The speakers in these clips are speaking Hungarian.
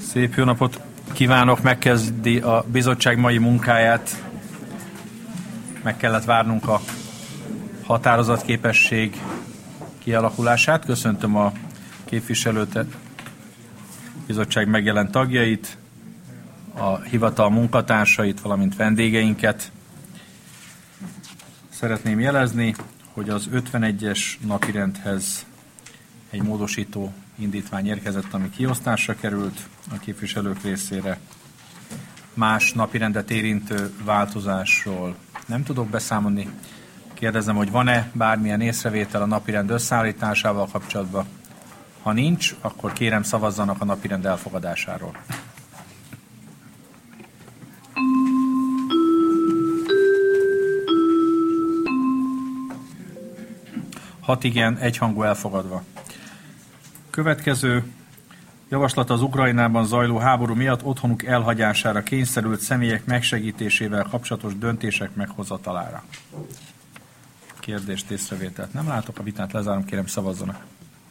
Szép jó napot kívánok, megkezdi a bizottság mai munkáját. Meg kellett várnunk a határozatképesség kialakulását. Köszöntöm a képviselőt, bizottság megjelent tagjait, a hivatal munkatársait, valamint vendégeinket. Szeretném jelezni, hogy az 51-es napirendhez egy módosító indítvány érkezett, ami kiosztásra került a képviselők részére. Más napirendet érintő változásról nem tudok beszámolni. Kérdezem, hogy van-e bármilyen észrevétel a napirend összeállításával kapcsolatban. Ha nincs, akkor kérem szavazzanak a napirend elfogadásáról. Hat igen, egyhangú elfogadva. Következő javaslat az Ukrajnában zajló háború miatt otthonuk elhagyására kényszerült személyek megsegítésével kapcsolatos döntések meghozatalára. Kérdést, észrevételt nem látok, a vitát lezárom, kérem szavazzanak.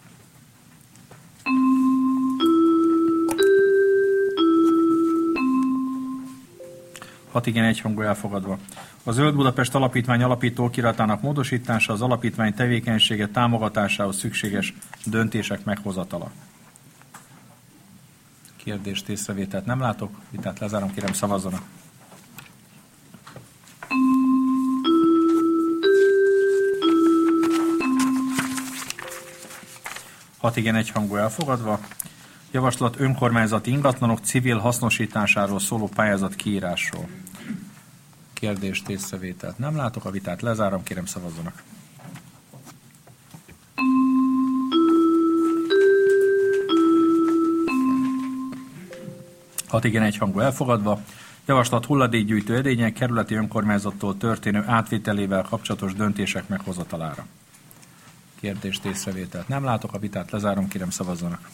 Hat igen, egyhangú elfogadva. A Zöld Budapest Alapítvány alapító okiratának módosítása az alapítvány tevékenysége támogatásához szükséges döntések meghozatala. Kérdést, észrevételt nem látok, vitát lezárom, kérem szavazzanak. Hat igen, egyhangú elfogadva. Javaslat önkormányzati ingatlanok civil hasznosításáról szóló pályázat kiírásról. Kérdést, észrevételt nem látok, a vitát lezárom, kérem szavazzanak. Hat igen, egyhangú elfogadva. Javaslat hulladékgyűjtő edények kerületi önkormányzattól történő átvételével kapcsolatos döntések meghozatalára. Kérdést, észrevételt nem látok, a vitát lezárom, kérem szavazzanak.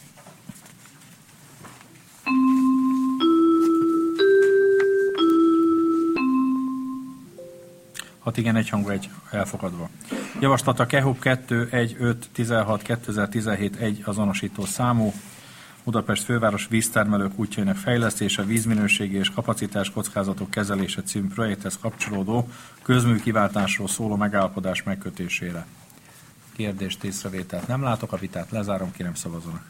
Hat igen, egyhangú elfogadva. Javaslat a KEHUB 2.1.5.16.2017.1 azonosító számú Budapest főváros víztermelők útjainak fejlesztése, vízminőségi és kapacitás kockázatok kezelése című projekthez kapcsolódó közműkiváltásról szóló megállapodás megkötésére. Kérdést, észrevételt nem látok, a vitát lezárom, kérem szavazzanak.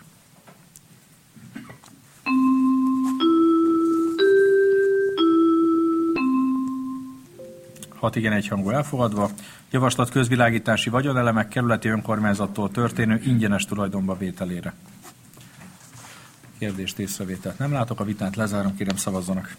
Hat igen, egyhangú elfogadva. Javaslat közvilágítási vagyonelemek kerületi önkormányzattól történő ingyenes tulajdonba vételére. Kérdést, észrevételt nem látok, a vitát lezárom, kérem szavazzanak.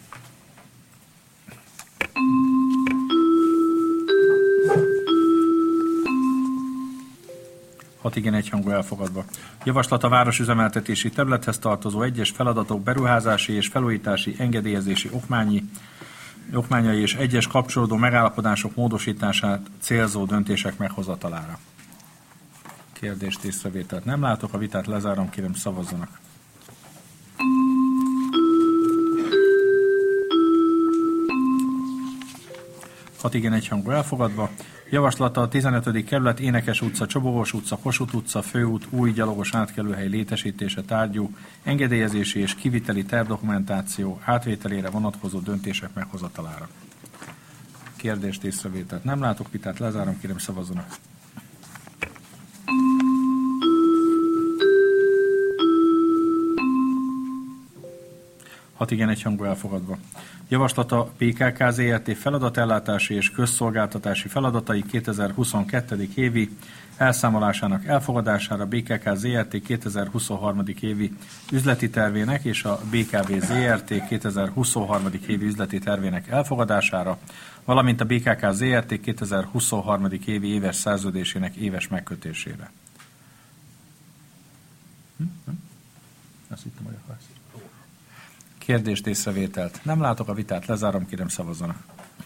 Hat igen, egyhangú elfogadva. Javaslat a városüzemeltetési területhez tartozó egyes feladatok beruházási és felújítási engedélyezési okmányai és egyes kapcsolódó megállapodások módosítását célzó döntések meghozatalára. Kérdést, észrevételt nem látok, a vitát lezárom, kérem szavazzanak. Hat igen, egyhangú elfogadva. Javaslata a 15. kerület Énekes utca, Csobogós utca, Kossuth utca, Főút, új gyalogos átkelőhely létesítése tárgyú engedélyezési és kiviteli tervdokumentáció átvételére vonatkozó döntések meghozatalára. Kérdést, észrevételt nem látok, vitát lezárom, kérem szavazzanak. Hat igen, egyhangú elfogadva. Javaslata PKK ZRT feladatellátási és közszolgáltatási feladatai 2022. évi elszámolásának elfogadására, BKK ZRT 2023. évi üzleti tervének és a BKV ZRT 2023. évi üzleti tervének elfogadására, valamint a BKK ZRT 2023. évi éves szerződésének éves megkötésére. Azt hittem, hogy akarsz. Kérdést, észrevételt nem látok, a vitát lezárom, kérem szavazzanak.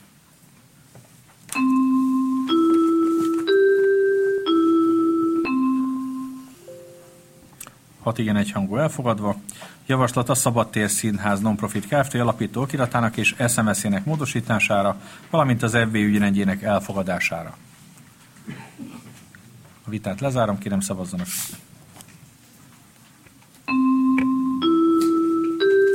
Hat igen, egyhangú elfogadva. Javaslat a Szabadtér Színház Nonprofit Kft. Alapító okiratának és SMS-ének módosítására, valamint az FV ügyrendjének elfogadására. A vitát lezárom, kérem szavazzanak.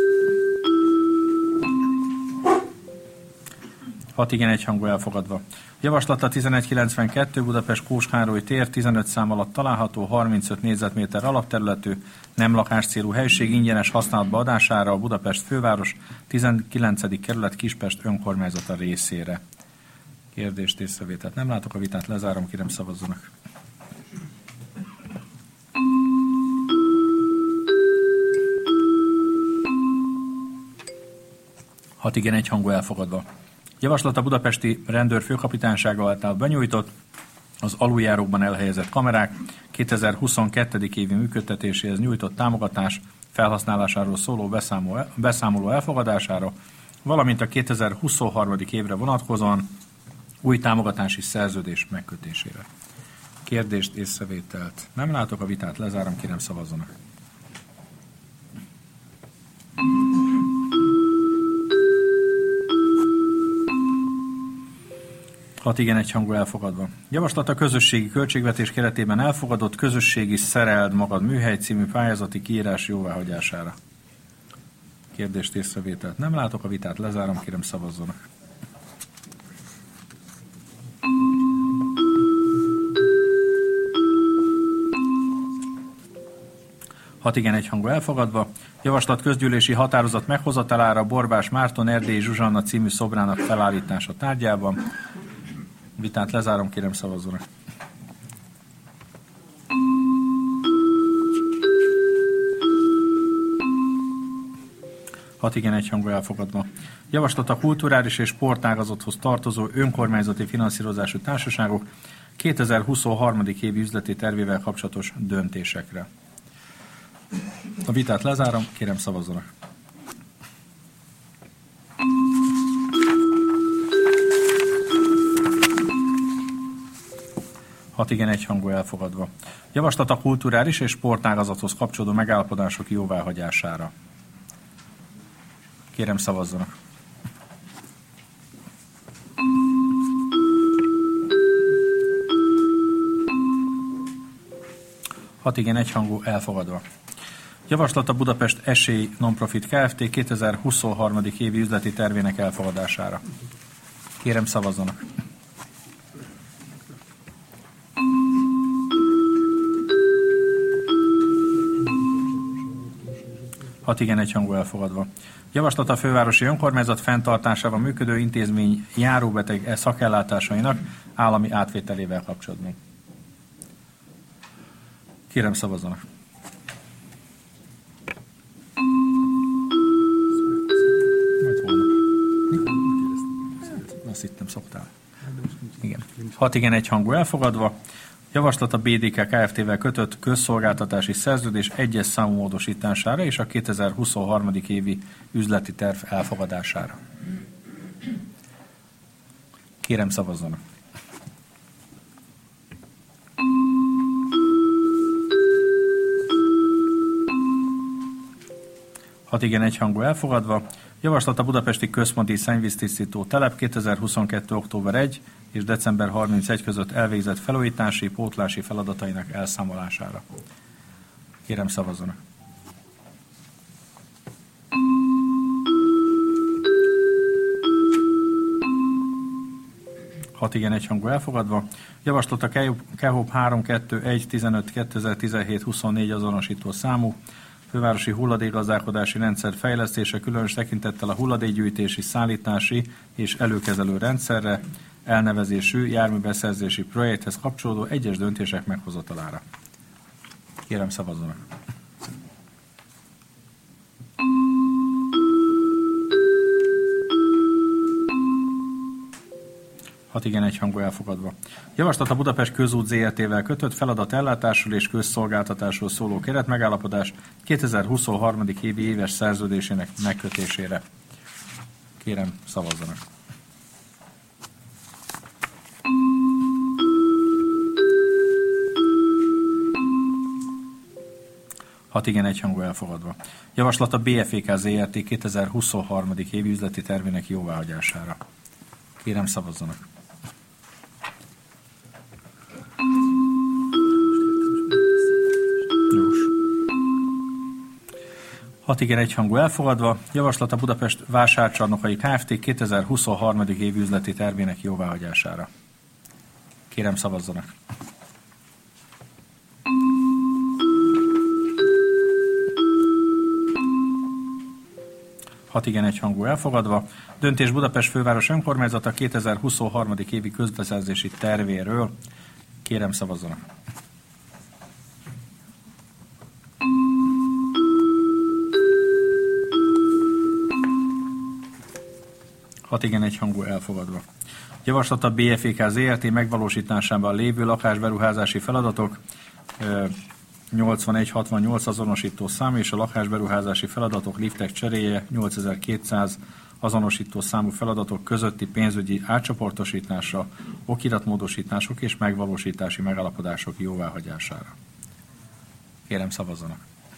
6 igen, egyhangú elfogadva. Javaslata 1192 Budapest Kós-Károly tér 15 szám alatt található 35 négyzetméter alapterületű nem lakáscélú helység ingyenes használatba adására a Budapest főváros 19. kerület Kispest önkormányzata részére. Kérdést, észrevételt nem látok, a vitát lezárom, kérem szavazzanak. Hat igen, egyhangú elfogadva. Javaslat a budapesti rendőr főkapitánysága által benyújtott az aluljárókban elhelyezett kamerák 2022. évi működtetéséhez nyújtott támogatás felhasználásáról szóló beszámoló elfogadására, valamint a 2023. évre vonatkozóan új támogatási szerződés megkötésére. Kérdést, észrevételt nem látok, a vitát lezárom, kérem szavazzanak. Hat igen, egyhangú elfogadva. Javaslat a közösségi költségvetés keretében elfogadott közösségi Szereld magad műhely című pályázati kiírás jóváhagyására. Kérdést, észrevételt nem látok, a vitát lezárom, kérem szavazzanak. Hat igen, egyhangú elfogadva. Javaslat közgyűlési határozat meghozatalára Borbás Márton Erdélyi Zsuzsanna című szobrának felállítása tárgyában. Vitát lezárom, kérem szavazzanak. Hat igen, egyhangú elfogadva. Javaslat a kulturális és sportágazathoz tartozó önkormányzati finanszírozású társaságok 2023. évi üzleti tervével kapcsolatos döntésekre. A vitát lezárom, kérem szavazzanak. Hat igen, egyhangú elfogadva. Javaslat a kulturális és sportágazathoz kapcsolódó megállapodások jóváhagyására. Kérem szavazzanak. Hat igen, egyhangú elfogadva. Javaslat a Budapest Esély Nonprofit Kft. 2023. évi üzleti tervének elfogadására. Kérem szavazzanak. Hat igen, egyhangú elfogadva. Javaslat a fővárosi önkormányzat fenntartásával működő intézmény járóbeteg szakellátásainak állami átvételével kapcsolatban. Kérem szavazzanak. Azt hittem, szoktál. Igen. 6 igen, egyhangú elfogadva. Javaslat a BDK Kft-vel kötött közszolgáltatási szerződés egyes számú módosítására és a 2023. évi üzleti terv elfogadására. Kérem szavazzanak. Hat igen, egyhangú elfogadva. Javaslat a budapesti központi szennyvíztisztító telep 2022. október 1 és december 31 között elvégzett felújítási, pótlási feladatainak elszámolására. Kérem szavazzanak. Hat igen, egyhangú elfogadva. Javaslat a KEHOP 32115-2017-24 azonosító számú fővárosi hulladékgazdálkodási rendszer fejlesztése különös tekintettel a hulladékgyűjtési, szállítási és előkezelő rendszerre, elnevezésű járműbeszerzési projekthez kapcsolódó egyes döntések meghozatalára. Kérem szavazzanak. Hat igen, egyhangú elfogadva. Javaslat a Budapest Közút ZRT-vel kötött feladatellátásról és közszolgáltatásról szóló keretmegállapodás 2023. évi éves szerződésének megkötésére. Kérem, szavazzanak. Hat igen, egyhangú elfogadva. Javaslat a BFK ZRT 2023. évi üzleti tervének jóváhagyására. Kérem, szavazzanak. 6 igen egyhangú elfogadva. Javaslat a Budapest Vásárcsarnokai Kft. 2023. évi üzleti tervének jóváhagyására. Kérem szavazzanak. 6 igen egyhangú elfogadva. Döntés Budapest főváros önkormányzata 2023. évi közbeszerzési tervéről. Kérem szavazzanak. 6 igen egyhangú elfogadva. Javaslat a BFK ZRT megvalósításában lévő lakásberuházási feladatok 8168 azonosító szám és a lakásberuházási feladatok liftek cseréje 8200 azonosító számú feladatok közötti pénzügyi átcsoportosításra, okiratmódosítások és megvalósítási megállapodások jóváhagyására. Kérem szavazzanak.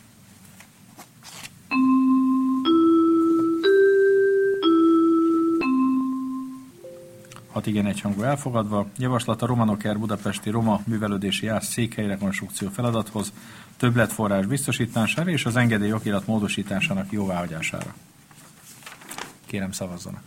6 igen egyhangú elfogadva. Javaslat a Romanoker budapesti Roma művelődési ász székhely rekonstrukció feladathoz, többletforrás biztosítására és az engedély okirat módosításának jóváhagyására. Kérem szavazzanak.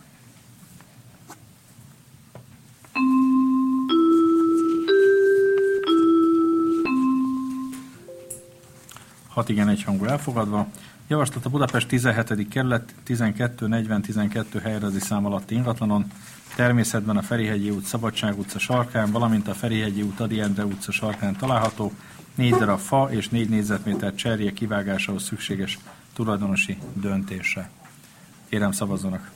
6 igen egyhangú elfogadva. Javaslat a Budapest 17. kerület 1240-12 helyrezi szám alatti ingatlanon, természetben a Ferihegyi út Szabadság utca sarkán, valamint a Ferihegyi út Ady Endre utca sarkán található 4 darab fa és 4 négyzetméter cserje kivágásához szükséges tulajdonosi döntésre. Kérem szavazzanak.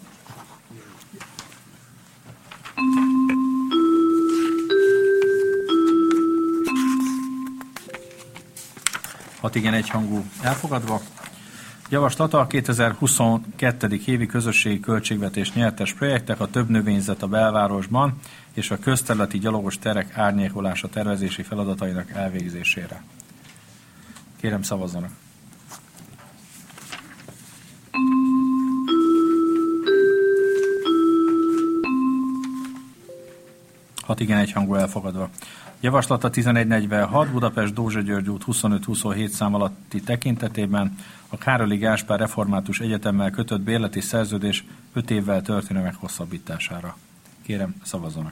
6 igen egyhangú elfogadva. Javaslata a 2022. évi közösségi költségvetés nyertes projektek a több növényzet a belvárosban és a közterületi gyalogos terek árnyékolása tervezési feladatainak elvégzésére. Kérem szavazzanak. 6 igen egyhangú elfogadva. Javaslat a 1146 Budapest Dózsa György út 25-27 szám alatti tekintetében a Károli Gáspár Református Egyetemmel kötött bérleti szerződés 5 évvel történő meghosszabbítására. Kérem, szavazzanak.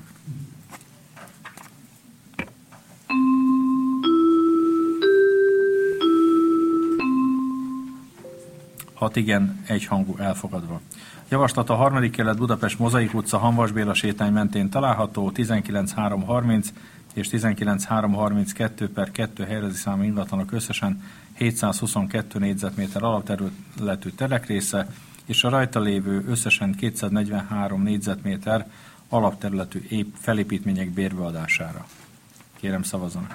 6 igen, egyhangú elfogadva. Javaslat a 3. kerület Budapest Mozaik utca Hanvas Béla sétány mentén található 19330 és 19332/2 helyrezi számú ingatlanok összesen 722 négyzetméter alapterületű telekrésze és a rajta lévő összesen 243 négyzetméter alapterületű felépítmények bérbeadására. Kérem szavazzanak.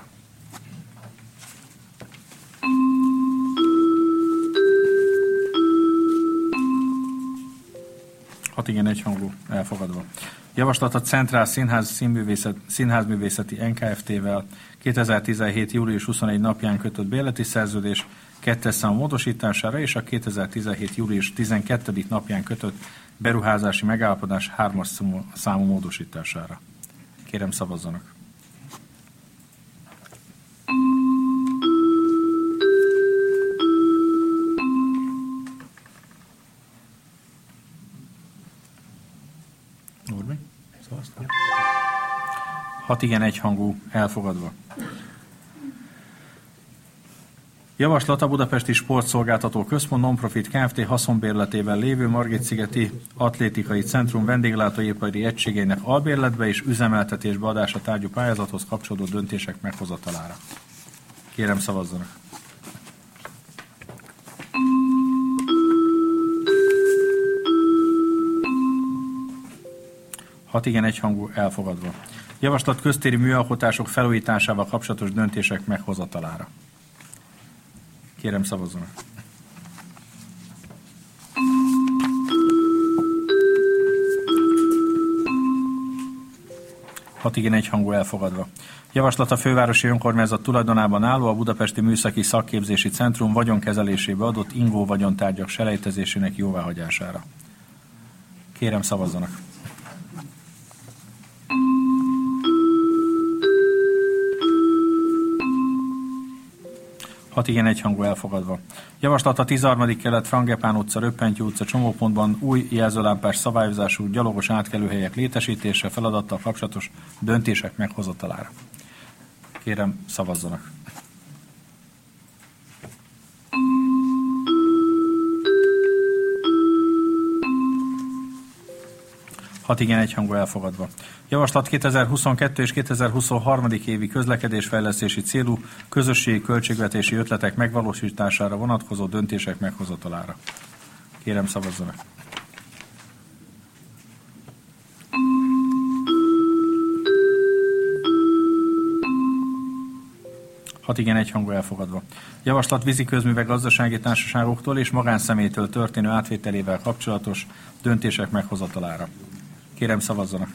6 igen egyhangú elfogadva. Javaslat a Centrál Színházművészeti NKFT-vel 2017. július 21 napján kötött bérleti szerződés 2. számú módosítására és a 2017. július 12. napján kötött beruházási megállapodás 3. számú módosítására. Kérem szavazzanak. 6 igen egyhangú elfogadva. Javaslat a Budapesti Sportszolgáltató Központ Nonprofit Kft. Haszonbérletével lévő Margit-szigeti Atlétikai Centrum vendéglátóipari egységeinek albérletbe és üzemeltetésbe adása tárgyú pályázathoz kapcsolódó döntések meghozatalára. Kérem szavazzanak. 6 igen egyhangú elfogadva. Javaslat köztéri műalkotások felújításával kapcsolatos döntések meghozatalára. Kérem szavazzanak. 6 igen egyhangú elfogadva. Javaslat a fővárosi önkormányzat tulajdonában álló a Budapesti Műszaki Szakképzési Centrum vagyonkezelésébe adott ingó vagyontárgyak selejtezésének jóváhagyására. Kérem szavazzanak. 6 6 igen, egyhangú elfogadva. Javaslat a 13. kerület Frangepán utca, Röppentyű utca csomópontban új jelzőlámpás szabályozású gyalogos átkelőhelyek létesítése feladattal kapcsolatos döntések meghozatalára. Kérem, szavazzanak. Hat igen, egyhangú elfogadva. Javaslat 2022 és 2023. évi közlekedésfejlesztési célú közösségi költségvetési ötletek megvalósítására vonatkozó döntések meghozatalára. Kérem, szavazzanak. Hat igen, egyhangú elfogadva. Javaslat víziközművek gazdasági társaságoktól és magánszemélytől történő átvételével kapcsolatos döntések meghozatalára. Kérem, szavazzanak.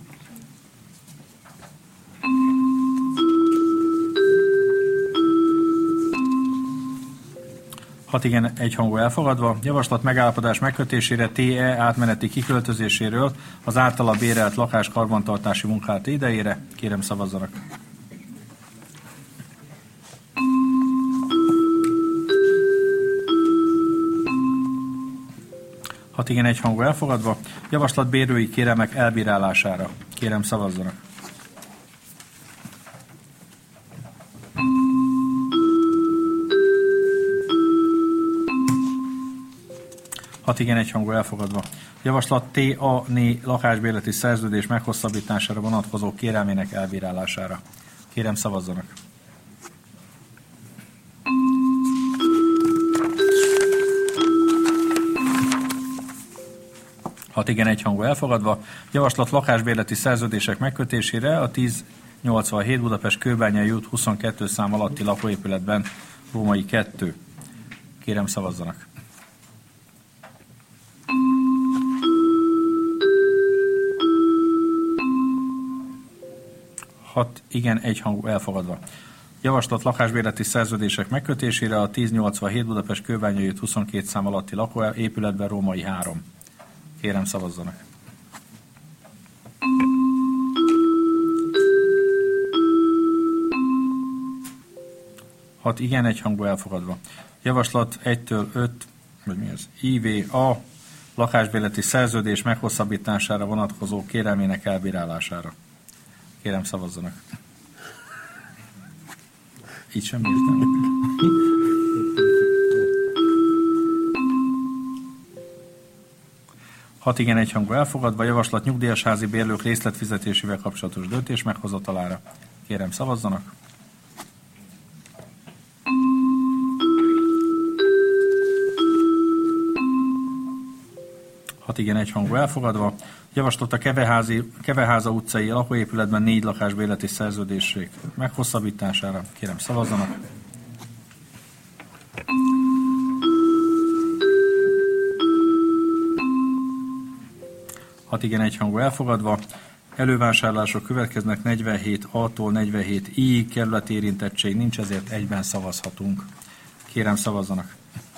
Hat igen, egyhangú elfogadva. Javaslat megállapodás megkötésére TE átmeneti kiköltözéséről az általa bérelt lakás karbantartási munkát idejére. Kérem, szavazzanak. Hat igen, egyhangú elfogadva. Javaslat bérői kérelmek elbírálására. Kérem, szavazzanak. Hat igen, egyhangú elfogadva. Javaslat TA-né lakásbérleti szerződés meghosszabbítására vonatkozó kérelmének elbírálására. Kérem, szavazzanak. Hat igen, egyhangú elfogadva. Javaslat lakásbérleti szerződések megkötésére a 1087 Budapest Kőbányai út 22 szám alatti lakóépületben, Római 2. Kérem, szavazzanak. Hat igen, egyhangú elfogadva. Javaslat lakásbérleti szerződések megkötésére a 1087 Budapest Kőbányai út 22 szám alatti lakóépületben, Római 3. Kérem, szavazzanak. Hat igen, egyhangú elfogadva. Javaslat 1-től 5, vagy mi ez? IVA lakásbérleti szerződés meghosszabbítására vonatkozó kérelmének elbírálására. Kérem, szavazzanak. Így sem értem. Hat igen, egyhangú elfogadva. Javaslat nyugdíjasházi bérlők részletfizetésével kapcsolatos döntés meghozatalára. Kérem, szavazzanak. Hat igen, egyhangú elfogadva. Javaslat a Keveháza utcai lakóépületben 4 lakásbérleti szerződések meghosszabbítására. Kérem, szavazzanak. Hat igen, egyhangú elfogadva. Elővásárlások következnek 47A-tól 47I, kerületi érintettség nincs, ezért egyben szavazhatunk. Kérem, szavazzanak.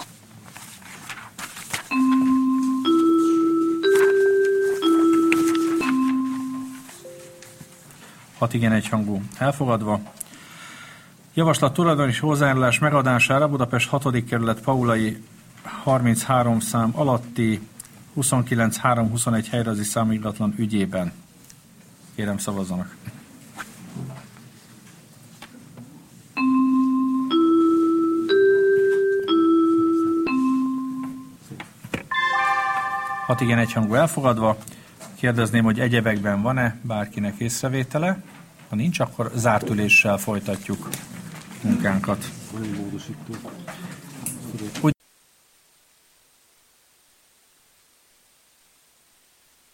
Hat igen, egyhangú elfogadva. Javaslat tulajdonos hozzájárulás megadására Budapest 6. kerület Paulai 33 szám alatti 29.321 helyrajzi számú ingatlan ügyében. Kérem, szavazzanak. Hat igen, egyhangú elfogadva. Kérdezném, hogy egyebekben van-e bárkinek észrevétele. Ha nincs, akkor zárt üléssel folytatjuk munkánkat.